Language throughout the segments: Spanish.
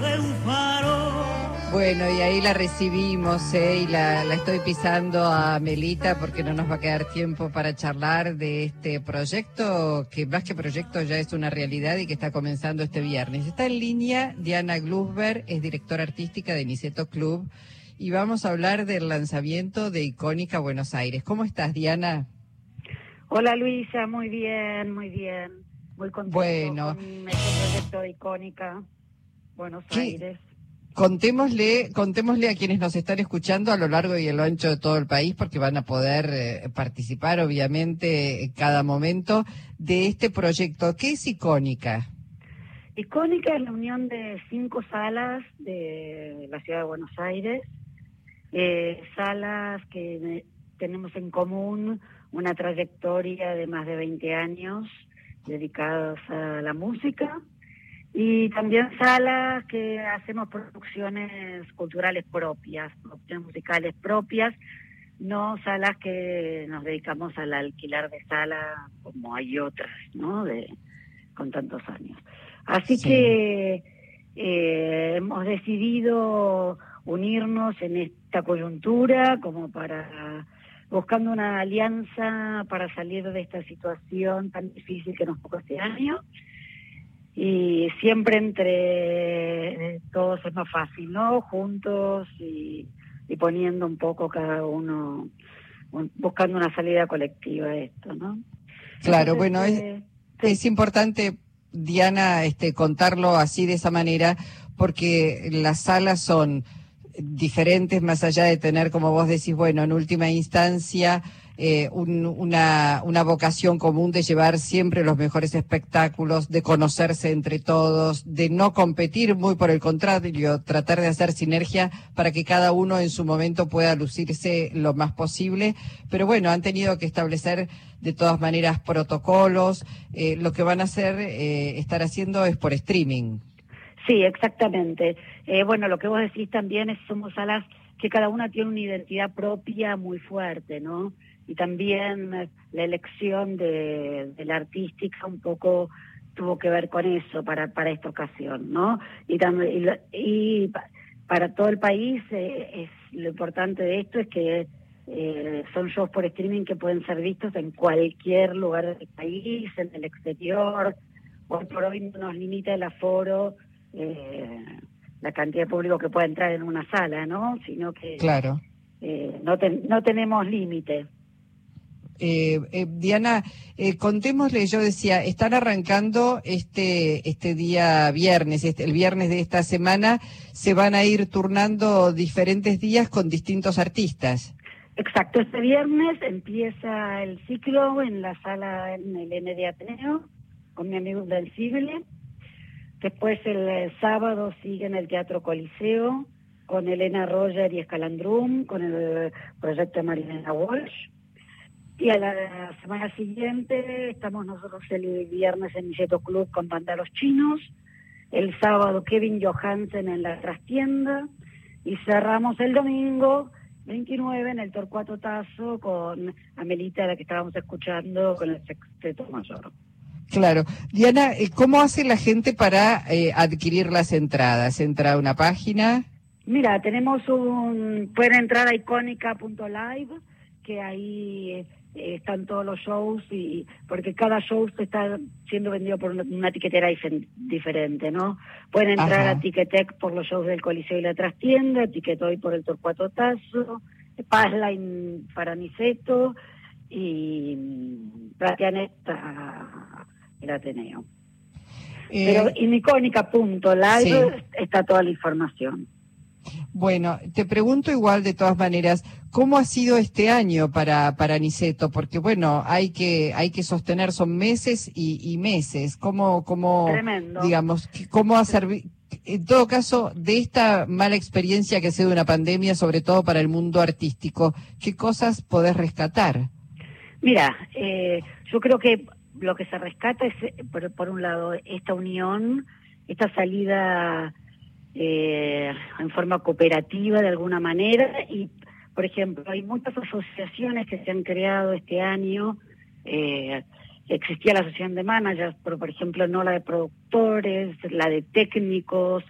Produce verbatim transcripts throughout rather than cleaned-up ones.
de un faro. Bueno, y ahí la recibimos, ¿eh? Y la, la estoy pisando a Melita porque no nos va a quedar tiempo para charlar de este proyecto, que más que proyecto ya es una realidad y que está comenzando este viernes. Está en línea Diana Glusberg, es directora artística de Niceto Club, y vamos a hablar del lanzamiento de Icónica Buenos Aires. ¿Cómo estás, Diana? Hola, Luisa, muy bien, muy bien. Muy contento bueno, con este proyecto de Icónica Buenos ¿qué? Aires. Contémosle, contémosle a quienes nos están escuchando a lo largo y a lo ancho de todo el país, porque van a poder eh, participar, obviamente, en cada momento de este proyecto. ¿Qué es Icónica? Icónica es la unión de cinco salas de la ciudad de Buenos Aires, eh, salas que tenemos en común una trayectoria de más de veinte años dedicadas a la música. Y también salas que hacemos producciones culturales propias, producciones musicales propias, no salas que nos dedicamos al alquilar de sala como hay otras, ¿no? De, con tantos años. Así sí. que eh, hemos decidido unirnos en esta coyuntura como para buscando una alianza para salir de esta situación tan difícil que nos tocó este año. Y siempre entre todos es más fácil, ¿no? Juntos y, y poniendo un poco cada uno, buscando una salida colectiva a esto, ¿no? Claro, Entonces, bueno, eh, es, sí. es importante, Diana, este, contarlo así de esa manera, porque las salas son diferentes, más allá de tener, como vos decís, bueno, en última instancia, eh, un, una, una vocación común de llevar siempre los mejores espectáculos, de conocerse entre todos, de no competir, muy por el contrario, tratar de hacer sinergia para que cada uno en su momento pueda lucirse lo más posible. Pero bueno, han tenido que establecer de todas maneras protocolos. Eh, lo que van a hacer, eh, estar haciendo es por streaming. Sí, exactamente. Eh, bueno, lo que vos decís también es somos salas que cada una tiene una identidad propia muy fuerte, ¿no? Y también eh, la elección de, de la artística un poco tuvo que ver con eso para para esta ocasión, ¿no? Y también y, y para todo el país eh, es lo importante de esto es que eh, son shows por streaming que pueden ser vistos en cualquier lugar del país, en el exterior. Hoy por hoy no nos limita el aforo. Eh, la cantidad de público que pueda entrar en una sala, ¿no? Sino que claro. eh, no, ten, no tenemos límite. Eh, eh, Diana, eh, contémosle, yo decía, están arrancando este este día viernes, este, el viernes de esta semana, se van a ir turnando diferentes días con distintos artistas. Exacto, este viernes empieza el ciclo en la sala en el N D Ateneo, con mi amigo Invencible. Después el eh, sábado sigue en el Teatro Coliseo con Elena Roger y Escalandrum, con el proyecto de Marilena Walsh. Y a la semana siguiente estamos nosotros el viernes en Niceto Club con Banda Los Chinos. El sábado Kevin Johansen en La Trastienda. Y cerramos el domingo veintinueve en el Torcuato Tazo con Amelita, la que estábamos escuchando, con el Sexteto Mayor. Claro. Diana, ¿cómo hace la gente para eh, adquirir las entradas? ¿Entra a una página? Mira, tenemos un... Pueden entrar a icónica punto live, que ahí eh, están todos los shows, y porque cada show está siendo vendido por una, una tiquetera dif- diferente, ¿no? Pueden entrar Ajá. a Ticketek por los shows del Coliseo y la Trastienda, Ticketoy por el Torcuato Tazo, Passline para Niceto y Plateanet el Ateneo. Eh, Pero en icónica punto live sí. está toda la información. Bueno, te pregunto igual de todas maneras, ¿cómo ha sido este año para para Niceto? Porque bueno, hay que hay que sostener, son meses y, y meses. ¿Cómo cómo Tremendo. digamos, cómo ha servido? En todo caso, de esta mala experiencia que ha sido una pandemia, sobre todo para el mundo artístico, ¿qué cosas podés rescatar? Mira, eh, yo creo que lo que se rescata es, por, por un lado, esta unión, esta salida eh, en forma cooperativa de alguna manera, y, por ejemplo, hay muchas asociaciones que se han creado este año. Eh, existía la asociación de managers, pero, por ejemplo, no la de productores, la de técnicos,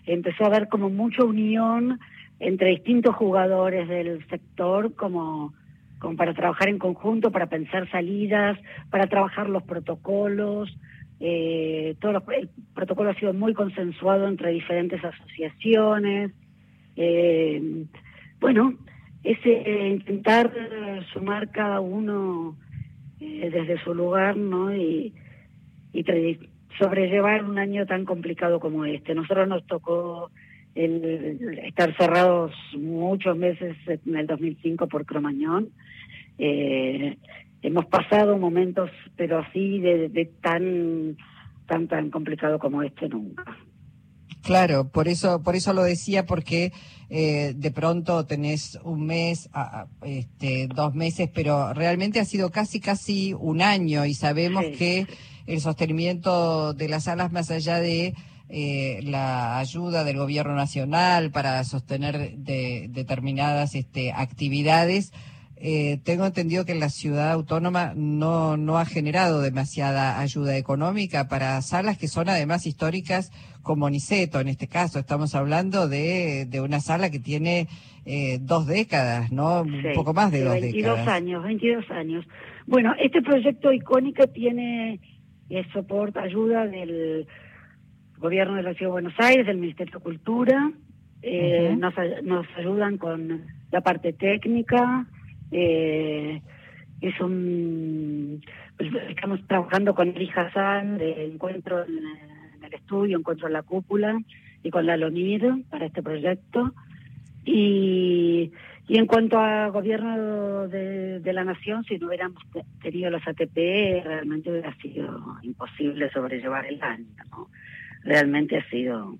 empezó a haber como mucha unión entre distintos jugadores del sector, como, como para trabajar en conjunto, para pensar salidas, para trabajar los protocolos. Eh, todo lo, el protocolo ha sido muy consensuado entre diferentes asociaciones. Eh, bueno, es eh, intentar sumar cada uno eh, desde su lugar, ¿no? Y, y sobrellevar un año tan complicado como este. Nosotros nos tocó el estar cerrados muchos meses en el dos mil cinco por Cromañón. Eh, hemos pasado momentos, pero así de, de tan tan tan complicado como este nunca. Claro, por eso por eso lo decía, porque eh, de pronto tenés un mes, a, este, dos meses, pero realmente ha sido casi casi un año, y sabemos sí, que sí. el sostenimiento de las salas, más allá de eh, la ayuda del gobierno nacional para sostener de, determinadas este, actividades, Eh, tengo entendido que la ciudad autónoma no no ha generado demasiada ayuda económica para salas que son además históricas, como Niceto en este caso. Estamos hablando de, de una sala que tiene eh, dos décadas, ¿no? Un sí, poco más de dos veintidós décadas. años, veintidós años. Bueno, este proyecto Icónica tiene eh, soporte, ayuda del gobierno de la Ciudad de Buenos Aires, del Ministerio de Cultura. Eh, uh-huh. nos, nos ayudan con la parte técnica. Eh, es un pues, estamos trabajando con Eli Hassan de Encuentro en, en el Estudio, Encuentro en la Cúpula, y con la LONIR para este proyecto. Y, y en cuanto a gobierno de, de la nación, si no hubiéramos tenido los A T P, realmente hubiera sido imposible sobrellevar el año, ¿no? Realmente ha sido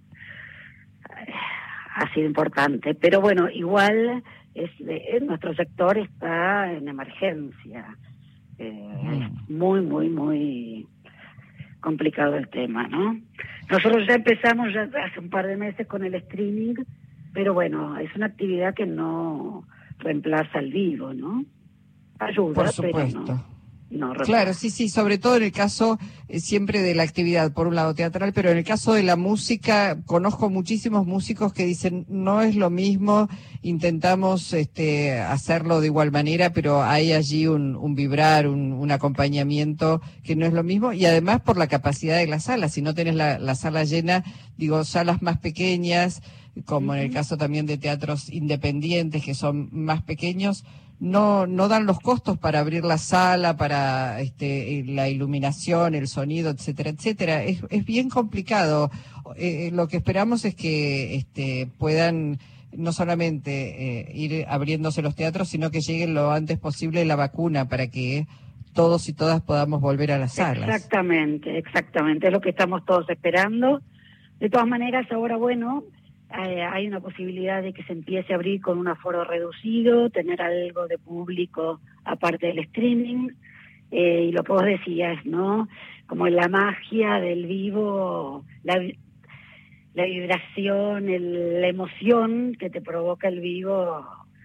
ha sido importante, pero bueno, igual es de, nuestro sector está en emergencia. Eh, mm. Es muy, muy, muy complicado el tema, ¿no? Nosotros ya empezamos ya hace un par de meses con el streaming, pero bueno, es una actividad que no reemplaza al vivo, ¿no? Ayuda, por supuesto. Pero no. No, claro, sí, sí, sobre todo en el caso eh, siempre de la actividad, por un lado teatral, pero en el caso de la música, conozco muchísimos músicos que dicen, no es lo mismo, intentamos este, hacerlo de igual manera, pero hay allí un, un vibrar, un, un acompañamiento que no es lo mismo, y además por la capacidad de la sala. Si no tenés la, la sala llena, digo, salas más pequeñas, como en el caso también de teatros independientes que son más pequeños, no no dan los costos para abrir la sala, para este la iluminación, el sonido, etcétera, etcétera. Es, es bien complicado. Eh, lo que esperamos es que este puedan no solamente eh, ir abriéndose los teatros, sino que llegue lo antes posible la vacuna para que todos y todas podamos volver a las salas. Exactamente, exactamente. Es lo que estamos todos esperando. De todas maneras, ahora, bueno, Eh, hay una posibilidad de que se empiece a abrir con un aforo reducido, tener algo de público aparte del streaming, eh, y lo que vos decías, ¿no? Como la magia del vivo, la, la vibración, el, la emoción que te provoca el vivo,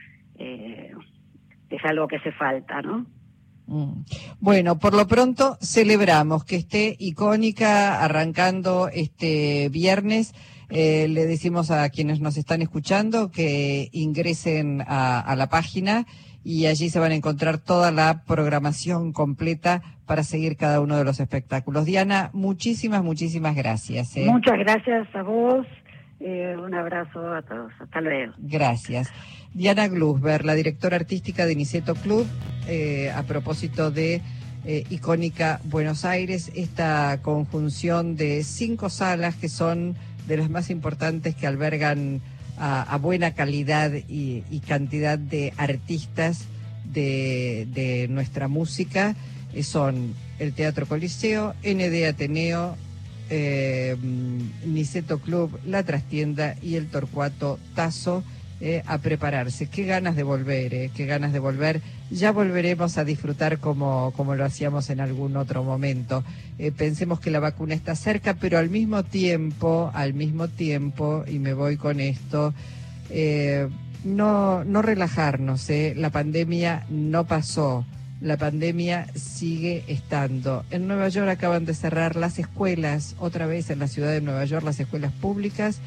eh, es algo que hace falta, ¿no? Mm. Bueno, por lo pronto celebramos que esté Icónica arrancando este viernes. Eh, le decimos a quienes nos están escuchando que ingresen a, a la página, y allí se van a encontrar toda la programación completa para seguir cada uno de los espectáculos. Diana, muchísimas, muchísimas gracias. ¿eh? Muchas gracias a vos. Eh, un abrazo a todos. Hasta luego. Gracias. Diana Glusberg, la directora artística de Niceto Club, eh, a propósito de eh, Icónica Buenos Aires, esta conjunción de cinco salas que son de las más importantes, que albergan a, a buena calidad y, y cantidad de artistas de, de nuestra música. Eh, son el Teatro Coliseo, N D Ateneo, eh, Niceto Club, La Trastienda y el Torcuato Tazo. Eh, a prepararse. Qué ganas de volver, eh, qué ganas de volver. Ya volveremos a disfrutar como, como lo hacíamos en algún otro momento. Eh, pensemos que la vacuna está cerca, pero al mismo tiempo, al mismo tiempo, y me voy con esto, eh, no, no relajarnos. Eh. La pandemia no pasó, la pandemia sigue estando. En Nueva York acaban de cerrar las escuelas, otra vez en la ciudad de Nueva York, las escuelas públicas,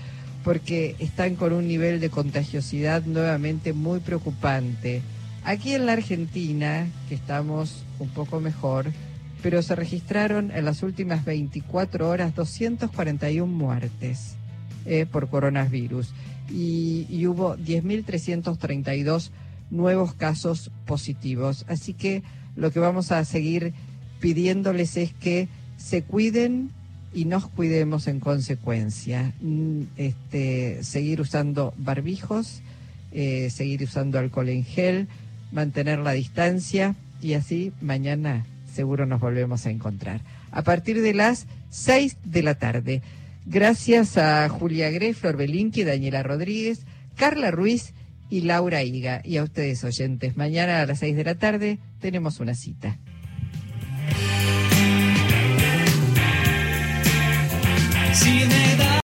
porque están con un nivel de contagiosidad nuevamente muy preocupante. Aquí en la Argentina, que estamos un poco mejor, pero se registraron en las últimas veinticuatro horas doscientas cuarenta y una muertes eh, por coronavirus y, y hubo diez mil trescientos treinta y dos nuevos casos positivos. Así que lo que vamos a seguir pidiéndoles es que se cuiden y nos cuidemos en consecuencia. Este, seguir usando barbijos, eh, seguir usando alcohol en gel, mantener la distancia y así mañana seguro nos volvemos a encontrar. A partir de las seis de la tarde. Gracias a Julia Gre, Flor Belinqui, Daniela Rodríguez, Carla Ruiz y Laura Higa. Y a ustedes oyentes, mañana a las seis de la tarde tenemos una cita.